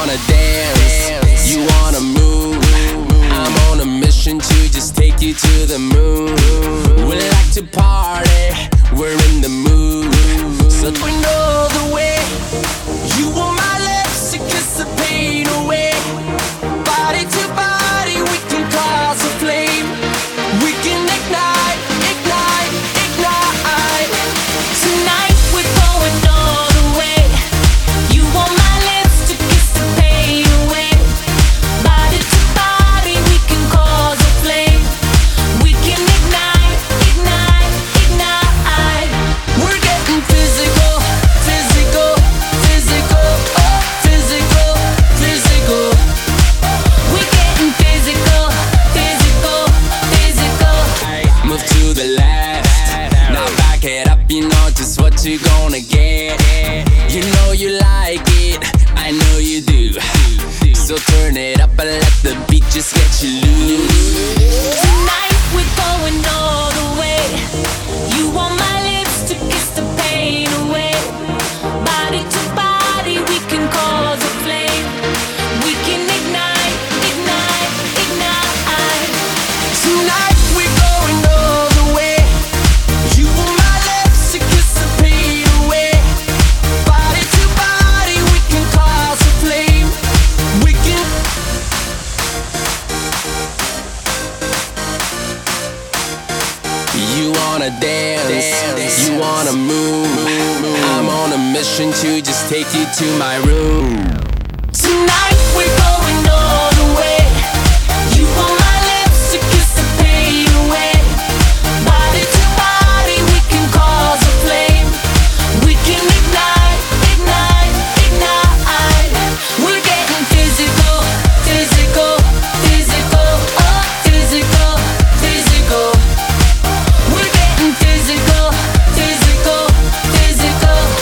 wanna dance, you wanna move. I'm on a mission to just take you to the moon. We like to party, we're in the mood. So bring all the way. You want my lips to kiss the pain away. Body to body, we can cause a flame. We can ignite, ignite, ignite. Tonight we're going all the way. You want my lips to kiss the pain away. Body to body, we can cause a flame. We can ignite, ignite, ignite. We're getting physical, physical, physical, oh, physical, physical. We're getting physical, physical, physical. Move to the left, now back it up, you know just what you're gonna get. You know you like it, I know you do. So turn it up and let the beat just get you loose. Tonight we're going all the way. You want my lips to kiss the pain away. Body to body, we can cause a flame. We can ignite, ignite, ignite. Tonight we're going all the way. You want my lips to kiss the pain away. Body to body, we can cause a flame. We can. You wanna dance, you wanna move. I'm on a mission to just take you to my room.